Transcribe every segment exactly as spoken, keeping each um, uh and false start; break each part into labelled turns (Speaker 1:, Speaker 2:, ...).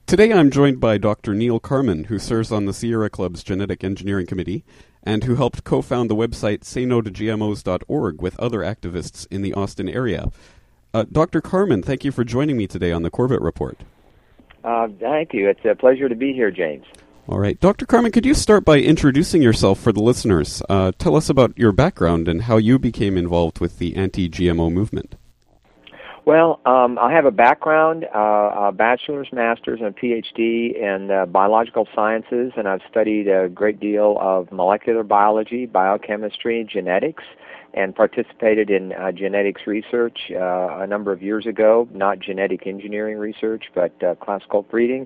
Speaker 1: Today I'm joined by Doctor Neil Carman, who serves on the Sierra Club's Genetic Engineering Committee, and who helped co-found the website say no to G M Os dot org with other activists in the Austin area. Uh, Doctor Carman, thank you for joining me today on the Corbett Report.
Speaker 2: Uh, thank you. It's a pleasure to be here, James.
Speaker 1: All right. Doctor Carman, could you start by introducing yourself for the listeners? Uh, tell us about your background and how you became involved with the anti-G M O movement.
Speaker 2: Well, um, I have a background, uh, a bachelor's, master's, and a P H D in uh, biological sciences, and I've studied a great deal of molecular biology, biochemistry, and genetics, and participated in uh, genetics research uh, a number of years ago, not genetic engineering research, but uh, classical breeding.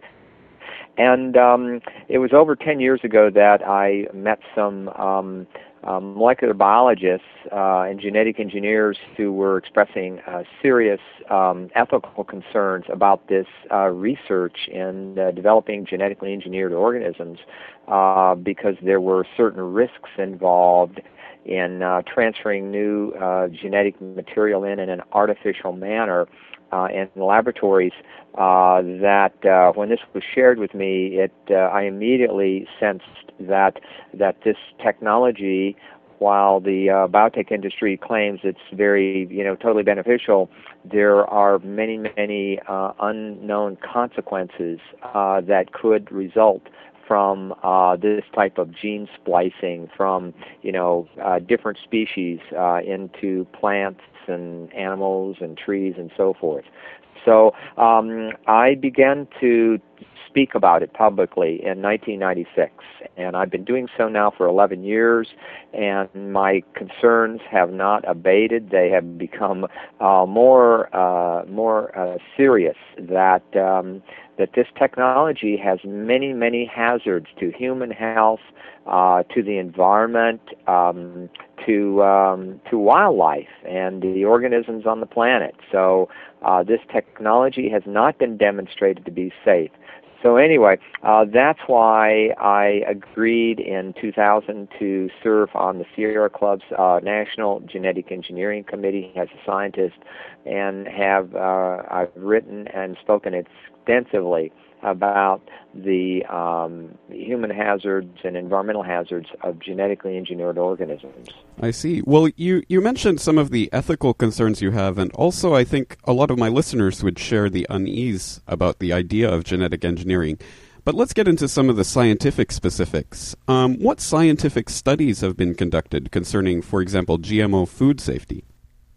Speaker 2: And um, it was over ten years ago that I met some um, um, molecular biologists uh, and genetic engineers who were expressing uh, serious um, ethical concerns about this uh, research in uh, developing genetically engineered organisms uh, because there were certain risks involved in uh, transferring new uh, genetic material in in an artificial manner uh, in laboratories. Uh, that uh, when this was shared with me, it uh, I immediately sensed that that this technology, while the uh, biotech industry claims it's very, you know, totally beneficial, there are many, many uh, unknown consequences uh, that could result from uh, this type of gene splicing from, you know, uh, different species uh, into plants and animals and trees and so forth. So um, I began to speak about it publicly in nineteen ninety-six, and I've been doing so now for eleven years, and my concerns have not abated. They have become uh, more uh, more uh, serious that um, that this technology has many, many hazards to human health, uh, to the environment, um, to um, to wildlife and the organisms on the planet. So uh, this technology has not been demonstrated to be safe. So anyway, uh, that's why I agreed in two thousand to serve on the Sierra Club's uh, National Genetic Engineering Committee as a scientist, and have uh, I've written and spoken extensively about the um, human hazards and environmental hazards of genetically engineered organisms.
Speaker 1: I see. Well, you, you mentioned some of the ethical concerns you have, and also I think a lot of my listeners would share the unease about the idea of genetic engineering. But let's get into some of the scientific specifics. Um, what scientific studies have been conducted concerning, for example, G M O food safety?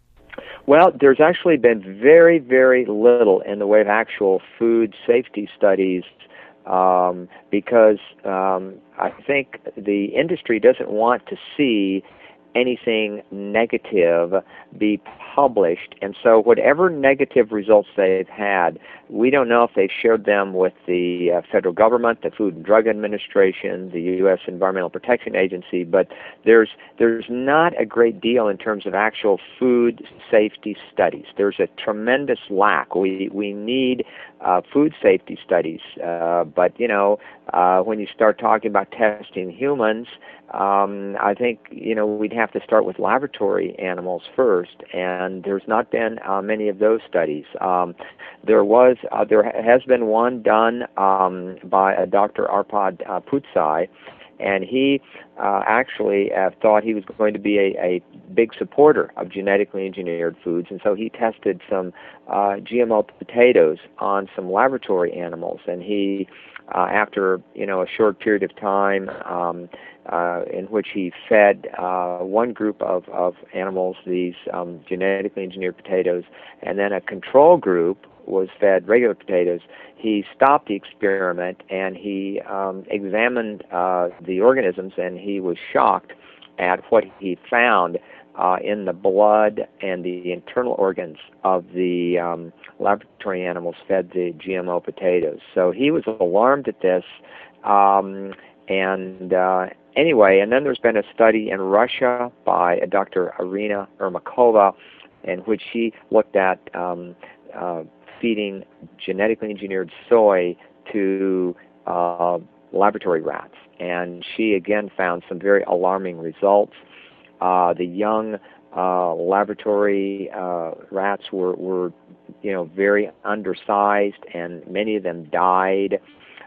Speaker 2: Well, there's actually been very, very little in the way of actual food safety studies um, because um, I think the industry doesn't want to see anything negative be published, and so whatever negative results they've had, we don't know if they've shared them with the uh, federal government, the Food and Drug Administration, the U S Environmental Protection Agency, but there's there's not a great deal in terms of actual food safety studies. There's a tremendous lack. We we need uh, food safety studies, uh, but you know, uh, when you start talking about testing humans, um, I think you know we'd have to start with laboratory animals first, and there's not been uh, many of those studies. Um, there was, uh, there has been one done um, by a Doctor Arpad uh, Putsai, and he uh, actually uh, thought he was going to be a, a big supporter of genetically engineered foods, and so he tested some uh, G M O potatoes on some laboratory animals, and he, uh, after you know a short period of time, um, Uh, in which he fed uh, one group of, of animals these um, genetically engineered potatoes, and then a control group was fed regular potatoes. He stopped the experiment and he um, examined uh, the organisms, and he was shocked at what he found uh, in the blood and the internal organs of the um, laboratory animals fed the G M O potatoes. So he was alarmed at this, um, and uh, Anyway, and then there's been a study in Russia by a Doctor Irina Ermakova, in which she looked at um, uh, feeding genetically engineered soy to uh, laboratory rats. And she, again, found some very alarming results. Uh, the young uh, laboratory uh, rats were, were you know, very undersized, and many of them died.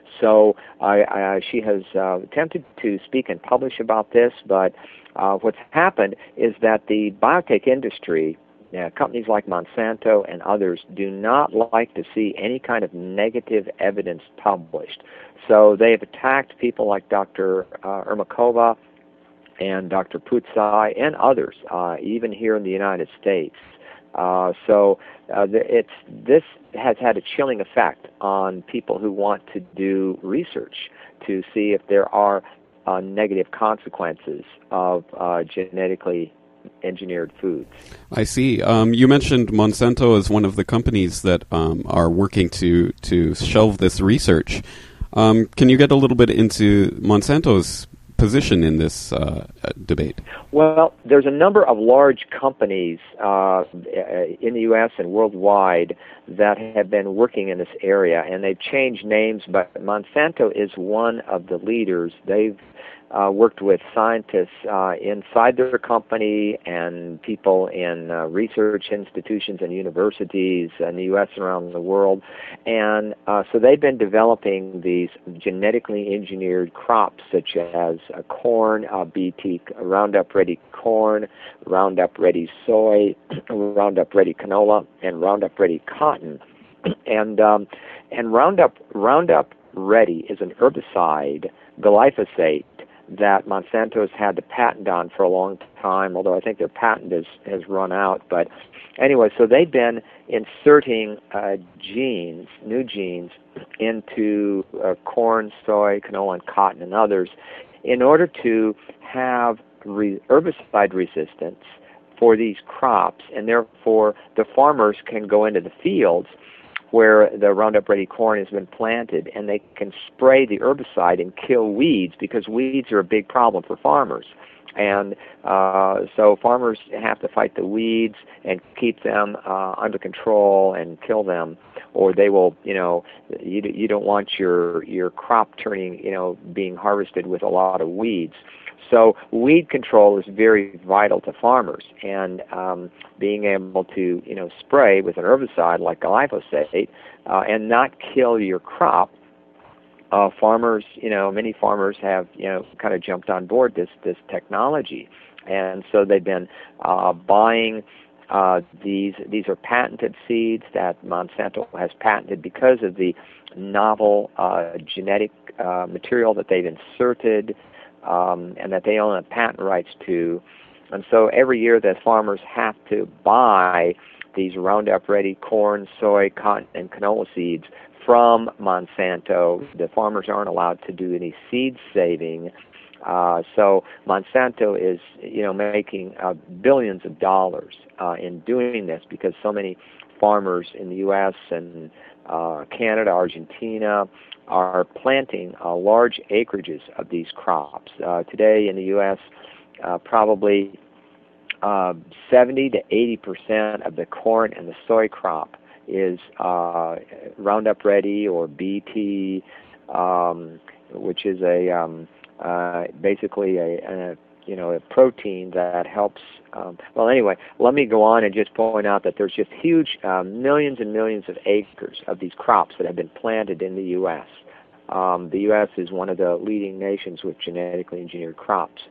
Speaker 2: So uh, uh, she has uh, attempted to speak and publish about this, but uh, what's happened is that the biotech industry, uh, companies like Monsanto and others, do not like to see any kind of negative evidence published. So they have attacked people like Doctor Uh, Ermakova and Doctor Putsai and others, uh, even here in the United States. Uh, so uh, it's this has had a chilling effect on people who want to do research to see if there are uh, negative consequences of uh, genetically engineered foods.
Speaker 1: I see. Um, you mentioned Monsanto as one of the companies that um, are working to to shelve this research. Um, can you get a little bit into Monsanto's position in this uh, debate?
Speaker 2: Well, there's a number of large companies uh, in the U S and worldwide that have been working in this area, and they've changed names, but Monsanto is one of the leaders. They've uh, worked with scientists uh, inside their company and people in uh, research institutions and universities in the U S and around the world, and uh, so they've been developing these genetically engineered crops such as uh, corn, uh, B T, Roundup Ready corn, Roundup Ready soy, Roundup Ready canola, and Roundup Ready cotton. And um, and Roundup Roundup Ready is an herbicide, glyphosate, that Monsanto's had the patent on for a long time, although I think their patent is, has run out. But anyway, so they've been inserting uh, genes, new genes, into uh, corn, soy, canola, and cotton, and others, in order to have re- herbicide resistance for these crops, and therefore the farmers can go into the fields where the Roundup Ready corn has been planted, and they can spray the herbicide and kill weeds, because weeds are a big problem for farmers. And uh, so farmers have to fight the weeds and keep them uh, under control and kill them, or they will, you know, you you don't want your your crop turning, you know, being harvested with a lot of weeds. So weed control is very vital to farmers, and um, being able to, you know, spray with an herbicide like glyphosate uh, and not kill your crop. Uh, farmers, you know, many farmers have, you know, kind of jumped on board this this technology, and so they've been uh, buying uh, these. These are patented seeds that Monsanto has patented because of the novel uh, genetic uh, material that they've inserted. Um, and that they own the patent rights to. And so every year the farmers have to buy these Roundup Ready corn, soy, cotton, and canola seeds from Monsanto. The farmers aren't allowed to do any seed saving. Uh, so Monsanto is, you know, making uh, billions of dollars uh, in doing this, because so many farmers in the U S and uh, Canada, Argentina, are planting uh, large acreages of these crops. Uh, today in the U S, uh, probably uh, seventy to eighty percent of the corn and the soy crop is uh, Roundup Ready or B T, um, which is a um, uh, basically a, a you know a protein that helps. Um, well, anyway, let me go on and just point out that there's just huge uh, millions and millions of acres of these crops that have been planted in the U S Um, the U S is one of the leading nations with genetically engineered crops.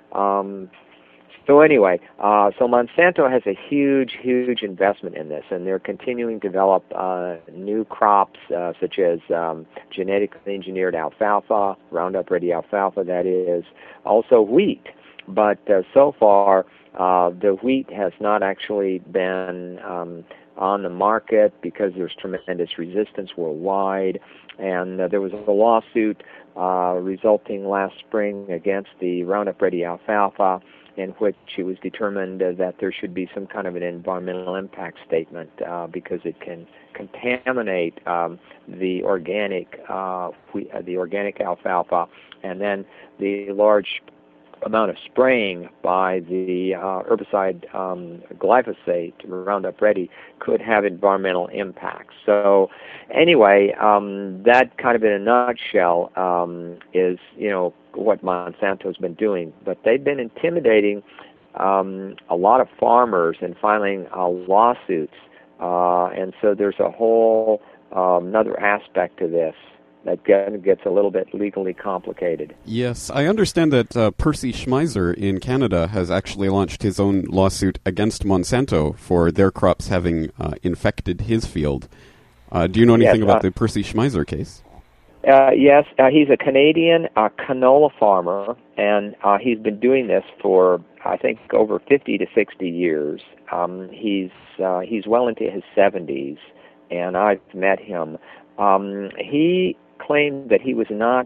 Speaker 2: Um, so anyway, uh, so Monsanto has a huge, huge investment in this, and they're continuing to develop uh, new crops uh, such as um, genetically engineered alfalfa, Roundup Ready alfalfa, that is, also wheat. But uh, so far, uh, the wheat has not actually been um, on the market because there's tremendous resistance worldwide. And uh, there was a lawsuit uh, resulting last spring against the Roundup Ready alfalfa, in which it was determined uh, that there should be some kind of an environmental impact statement uh, because it can contaminate um, the organic uh, wheat, uh, the organic alfalfa, and then the large amount of spraying by the uh, herbicide um, glyphosate, Roundup Ready, could have environmental impacts. So anyway, um, that kind of in a nutshell um, is, you know, what Monsanto's been doing. But they've been intimidating um, a lot of farmers and filing uh, lawsuits Uh, and so there's a whole um, another aspect to this that gets a little bit legally complicated.
Speaker 1: Yes, I understand that uh, Percy Schmeiser in Canada has actually launched his own lawsuit against Monsanto for their crops having uh, infected his field. Uh, do you know anything
Speaker 2: yes,
Speaker 1: about
Speaker 2: uh,
Speaker 1: the Percy Schmeiser case?
Speaker 2: Uh, yes, uh, he's a Canadian uh, canola farmer, and uh, he's been doing this for, I think, over fifty to sixty years. Um, he's uh, he's well into his seventies, and I've met him. Um, he claimed that he was not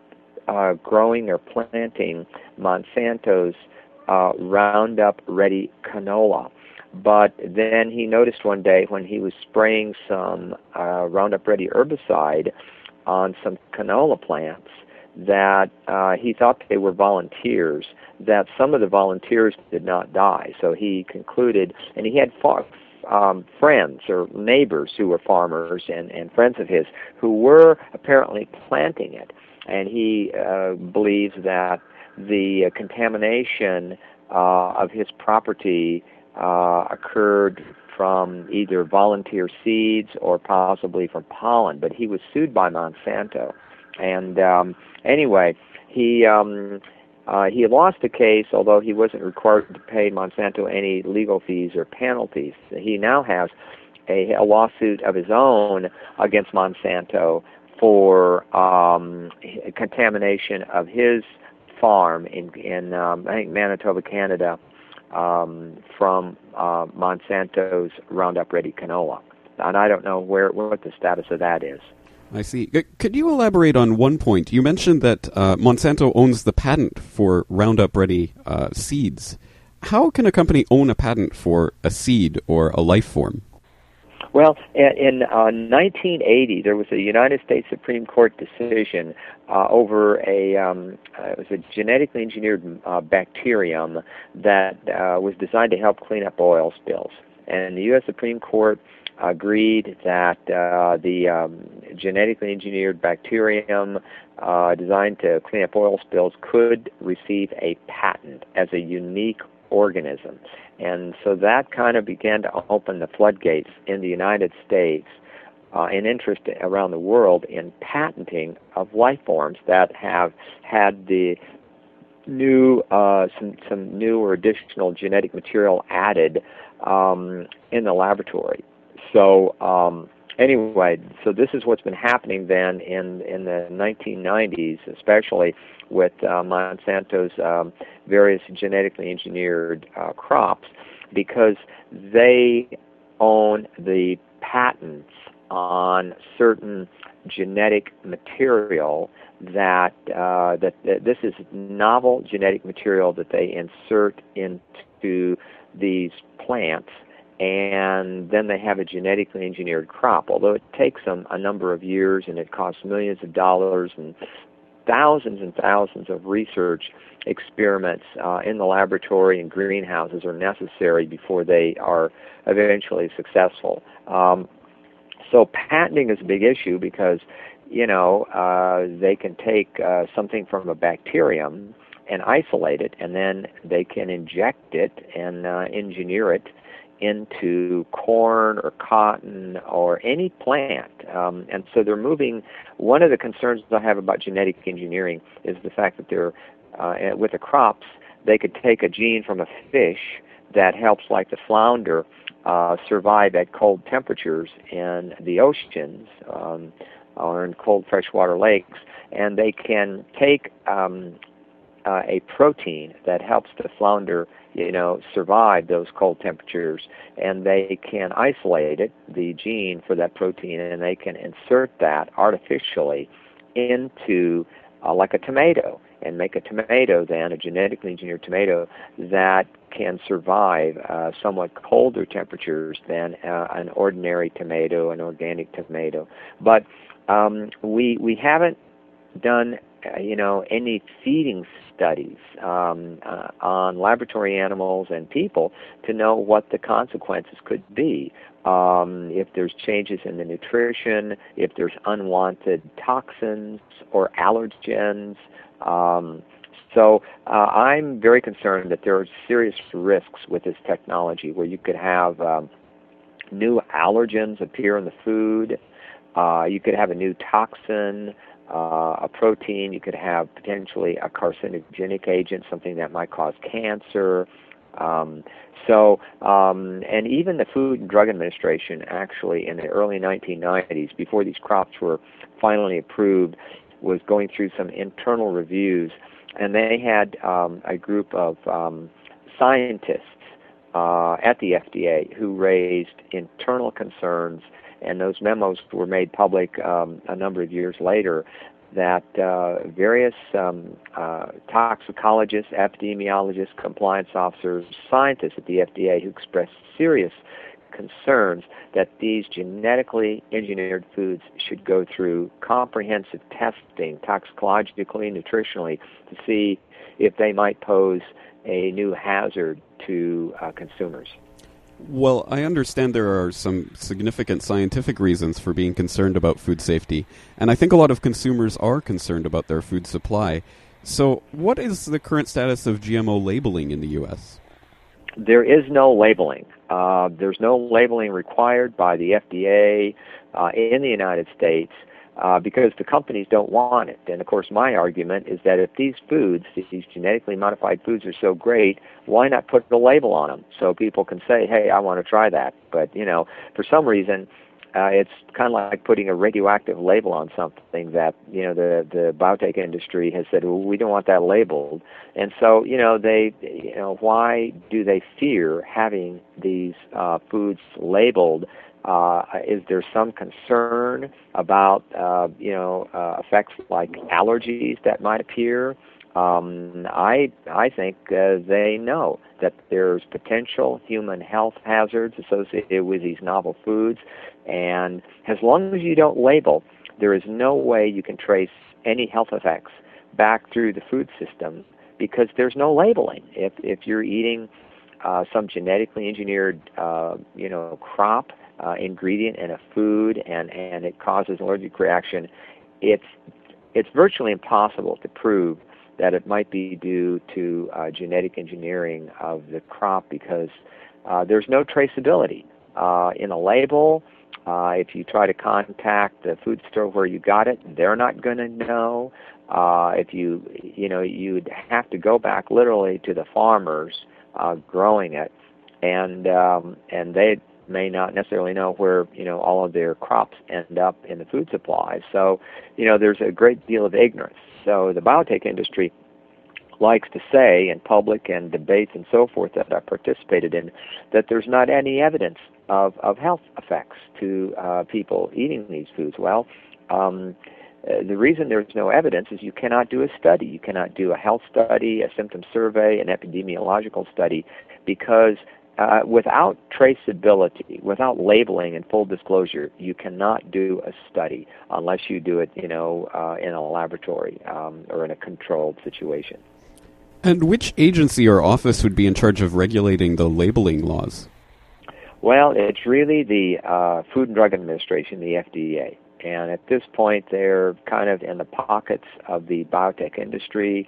Speaker 2: uh, growing or planting Monsanto's uh, Roundup Ready canola. But then he noticed one day when he was spraying some uh, Roundup Ready herbicide on some canola plants that uh, he thought they were volunteers, that some of the volunteers did not die. So he concluded, and he had far, um, friends or neighbors who were farmers and, and friends of his who were apparently planting it. And he uh, believes that the uh, contamination uh, of his property uh, occurred from either volunteer seeds or possibly from pollen, but he was sued by Monsanto. And um, anyway, he um, uh, he lost the case, although he wasn't required to pay Monsanto any legal fees or penalties. He now has a, a lawsuit of his own against Monsanto for um, contamination of his farm in, in um, I think Manitoba, Canada, Um, from uh, Monsanto's Roundup Ready canola, and I don't know where what the status of that is.
Speaker 1: I see. C- could you elaborate on one point? You mentioned that uh, Monsanto owns the patent for Roundup Ready uh, seeds. How can a company own a patent for a seed or a life form?
Speaker 2: Well, in uh, nineteen eighty, there was a United States Supreme Court decision uh, over a um, uh, it was a genetically engineered uh, bacterium that uh, was designed to help clean up oil spills. And the U S Supreme Court agreed that uh, the um, genetically engineered bacterium uh, designed to clean up oil spills could receive a patent as a unique organism. And so that kind of began to open the floodgates in the United States uh, and interest around the world in patenting of life forms that have had the new, uh, some, some new or additional genetic material added um, in the laboratory. So um, anyway, so this is what's been happening then in, in the nineteen nineties, especially with uh, Monsanto's um, various genetically engineered uh, crops, because they own the patents on certain genetic material that, uh, that that this is novel genetic material that they insert into these plants, and then they have a genetically engineered crop. Although it takes them a number of years and it costs millions of dollars and thousands and thousands of research experiments uh, in the laboratory and greenhouses are necessary before they are eventually successful. Um, so patenting is a big issue because, you know, uh, they can take uh, something from a bacterium and isolate it, and then they can inject it and uh, engineer it into corn or cotton or any plant. Um, and so they're moving. One of the concerns I have about genetic engineering is the fact that they're, uh, with the crops, they could take a gene from a fish that helps, like the flounder, uh, survive at cold temperatures in the oceans um, or in cold freshwater lakes, and they can take um, uh, a protein that helps the flounder, you know, survive those cold temperatures, and they can isolate it, the gene for that protein, and they can insert that artificially into uh, like a tomato, and make a tomato then, a genetically engineered tomato, that can survive uh, somewhat colder temperatures than uh, an ordinary tomato, an organic tomato. But um, we we haven't done uh, you know any feeding studies um, uh, on laboratory animals and people to know what the consequences could be. Um, if there's changes in the nutrition, if there's unwanted toxins or allergens. Um, so uh, I'm very concerned that there are serious risks with this technology where you could have um, new allergens appear in the food. Uh, you could have a new toxin, uh, a protein. You could have potentially a carcinogenic agent, something that might cause cancer. Um, so, um, and even the Food and Drug Administration, actually, in the early nineteen nineties, before these crops were finally approved, was going through some internal reviews, and they had um, a group of um, scientists uh, at the F D A who raised internal concerns, and those memos were made public um, a number of years later, that uh, various um, uh, toxicologists, epidemiologists, compliance officers, scientists at the F D A who expressed serious concerns that these genetically engineered foods should go through comprehensive testing, toxicologically, nutritionally, to see if they might pose a new hazard to uh, consumers.
Speaker 1: Well, I understand there are some significant scientific reasons for being concerned about food safety, and I think a lot of consumers are concerned about their food supply. So what is the current status of G M O labeling in the U S?
Speaker 2: There is no labeling. Uh, there's no labeling required by the F D A uh, in the United States uh, because the companies don't want it. And, of course, my argument is that if these foods, these genetically modified foods are so great, why not put the label on them so people can say, hey, I want to try that. But, you know, for some reason, uh, it's kind of like putting a radioactive label on something that, you know, the, the biotech industry has said, well, we don't want that labeled. And so, you know, they, you know, why do they fear having these uh, foods labeled? Uh, is there some concern about, uh, you know, uh, effects like allergies that might appear? Um, I I think uh, they know that there's potential human health hazards associated with these novel foods, and as long as you don't label, there is no way you can trace any health effects back through the food system because there's no labeling. If if you're eating uh, some genetically engineered, uh, you know, crop uh, ingredient in a food and and it causes an allergic reaction, it's it's virtually impossible to prove that it might be due to uh, genetic engineering of the crop because uh, there's no traceability. Uh, in a label, uh, if you try to contact the food store where you got it, they're not going to know. Uh, if you, you know, you'd have to go back literally to the farmers uh, growing it, and um, and they may not necessarily know where, you know, all of their crops end up in the food supply. So, you know, there's a great deal of ignorance. So the biotech industry likes to say in public and debates and so forth that I participated in that there's not any evidence of, of health effects to uh, people eating these foods. Well, um, uh, the reason there's no evidence is you cannot do a study. You cannot do a health study, a symptom survey, an epidemiological study, because Uh, without traceability, without labeling and full disclosure, you cannot do a study unless you do it, you know, uh, in a laboratory um, or in a controlled situation.
Speaker 1: And which agency or office would be in charge of regulating the labeling laws?
Speaker 2: Well, it's really the uh, Food and Drug Administration, the F D A. And at this point, they're kind of in the pockets of the biotech industry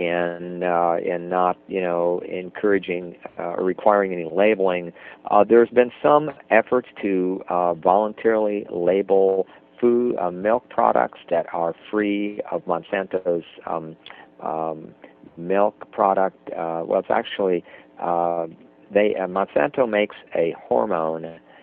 Speaker 2: and uh, and not, you know, encouraging uh, or requiring any labeling. Uh, there's been some efforts to uh, voluntarily label food, uh, milk products that are free of Monsanto's um, um, milk product. Uh, well, it's actually uh, they uh, Monsanto makes a hormone,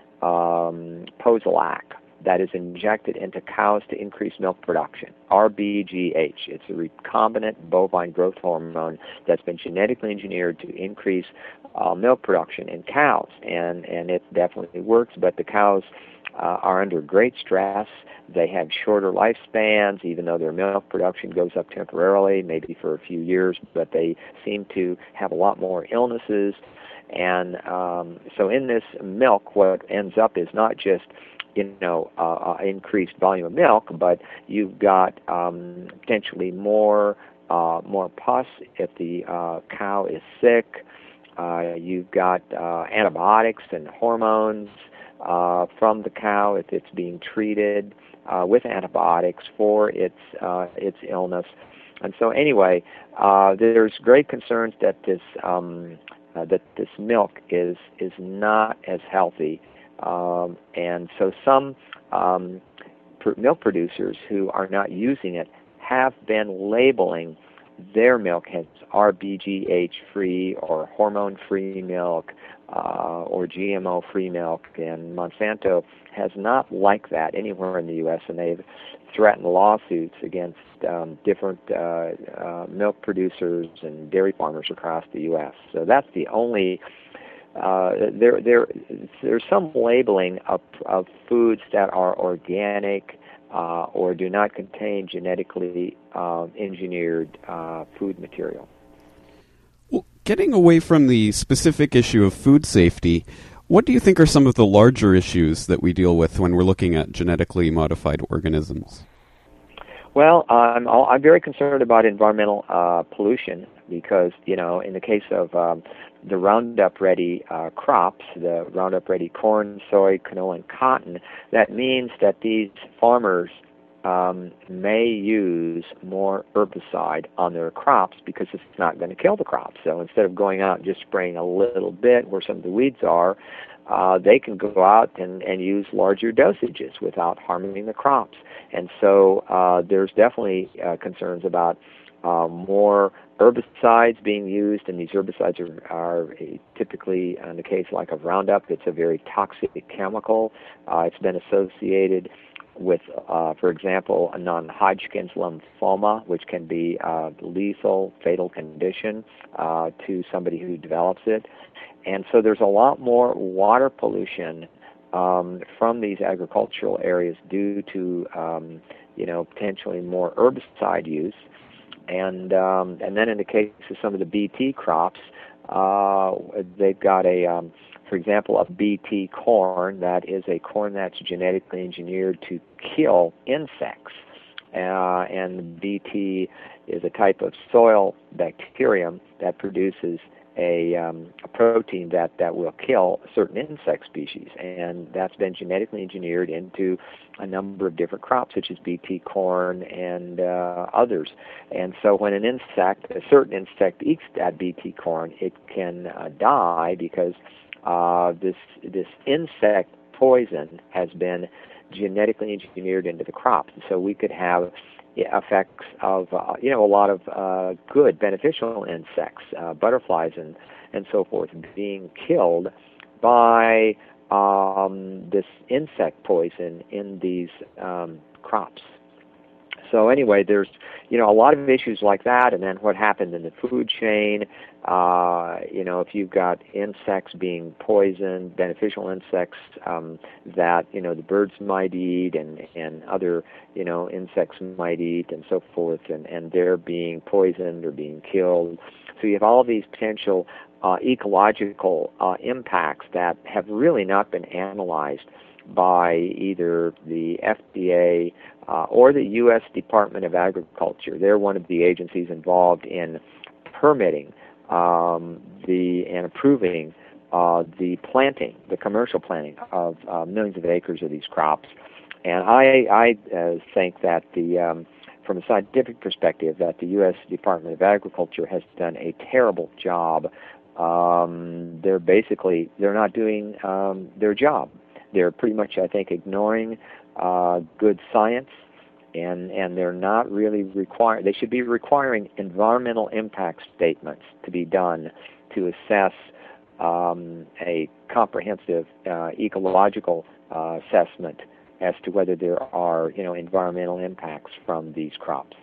Speaker 2: um, Posilac, that is injected into cows to increase milk production, R B G H. It's a recombinant bovine growth hormone that's been genetically engineered to increase uh, milk production in cows, and, and it definitely works, but the cows uh, are under great stress. They have shorter lifespans, even though their milk production goes up temporarily, maybe for a few years, but they seem to have a lot more illnesses. And um, so in this milk, what ends up is not just you know, uh, increased volume of milk, but you've got um, potentially more uh, more pus if the uh, cow is sick. Uh, you've got uh, antibiotics and hormones uh, from the cow if it's being treated uh, with antibiotics for its uh, its illness. And so anyway, uh, there's great concerns that this um, uh, that this milk is is not as healthy Um, and so some um, pr- milk producers who are not using it have been labeling their milk as R B G H-free or hormone-free milk uh, or G M O-free milk, and Monsanto has not liked that anywhere in the U S, and they've threatened lawsuits against um, different uh, uh, milk producers and dairy farmers across the U S. So that's the only uh, there there there's some labeling of of foods that are organic uh, or do not contain genetically uh, engineered uh, food material.
Speaker 1: Well, getting away from the specific issue of food safety, what do you think are some of the larger issues that we deal with when we're looking at genetically modified organisms?
Speaker 2: Well, I'm I'm very concerned about environmental uh, pollution because, you know, in the case of um, the Roundup Ready uh, crops, the Roundup Ready corn, soy, canola, and cotton, that means that these farmers um, may use more herbicide on their crops because it's not going to kill the crops. So instead of going out and just spraying a little bit where some of the weeds are, uh, they can go out and, and use larger dosages without harming the crops. And so uh, there's definitely uh, concerns about uh, more herbicides being used, and these herbicides are, are typically, in the case like of Roundup, it's a very toxic chemical. Uh, it's been associated with, uh, for example, a non-Hodgkin's lymphoma, which can be a lethal, fatal condition uh, to somebody who develops it. And so there's a lot more water pollution um, from these agricultural areas due to, um, you know, potentially more herbicide use. And um, and then in the case of some of the B T crops, uh, they've got a, um, for example, a B T corn that is a corn that's genetically engineered to kill insects. Uh, and B T is a type of soil bacterium that produces a, um, a protein that, that will kill certain insect species, and that's been genetically engineered into a number of different crops, such as B T corn and uh, others. And so when an insect, a certain insect eats that B T corn, it can uh, die because uh, this this insect poison has been genetically engineered into the crops. So we could have effects of, uh, you know, a lot of uh, good, beneficial insects, uh, butterflies and, and so forth, being killed by um, this insect poison in these um, crops. So anyway, there's, you know, a lot of issues like that, and then what happened in the food chain. Uh, you know, if you've got insects being poisoned, beneficial insects um, that, you know, the birds might eat and, and other, you know, insects might eat and so forth, and, and they're being poisoned or being killed. So you have all these potential uh, ecological uh, impacts that have really not been analyzed by either the F D A uh, or the U S Department of Agriculture. They're one of the agencies involved in permitting um, the and approving uh, the planting, the commercial planting of uh, millions of acres of these crops. And I, I uh, think that the um, from a scientific perspective, that the U S Department of Agriculture has done a terrible job. Um, they're basically they're not doing um, their job. They're pretty much, I think, ignoring uh, good science, and, and they're not really require. They should be requiring environmental impact statements to be done to assess um, a comprehensive uh, ecological uh, assessment as to whether there are, you know, environmental impacts from these crops.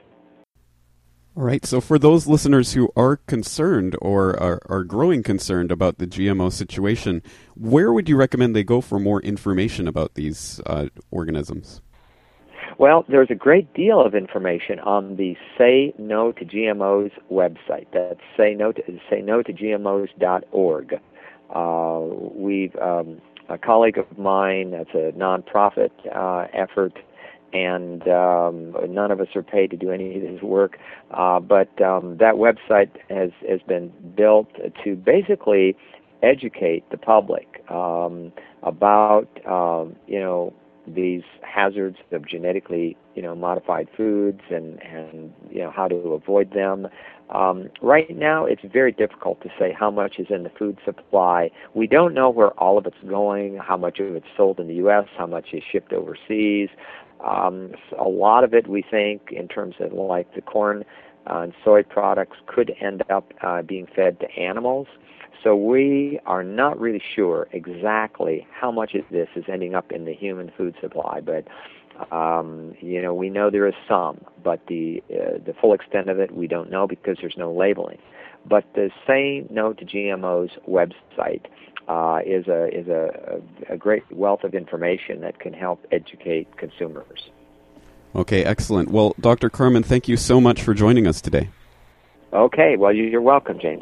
Speaker 1: All right, so for those listeners who are concerned or are, are growing concerned about the G M O situation, where would you recommend they go for more information about these uh, organisms?
Speaker 2: Well, there's a great deal of information on the Say No to G M Os website. That's say no to, say no to G M Os dot org. Uh, we've um, a colleague of mine, that's a nonprofit uh, effort, and um, none of us are paid to do any of this work. Uh, but um, that website has, has been built to basically educate the public um, about, um, you know, these hazards of genetically, you know, modified foods and, and you know, how to avoid them. Um, right now, it's very difficult to say how much is in the food supply. We don't know where all of it's going, how much of it's sold in the U S, how much is shipped overseas. Um, a lot of it, we think, in terms of like the corn uh, and soy products, could end up uh, being fed to animals. So we are not really sure exactly how much of this is ending up in the human food supply, but um, you know, we know there is some, but the uh, the full extent of it we don't know because there's no labeling. But the Say No to G M Os website uh, is a is a, a great wealth of information that can help educate consumers.
Speaker 1: Okay, excellent. Well, Doctor Carman, thank you so much for joining us today.
Speaker 2: Okay, well, you're welcome, James.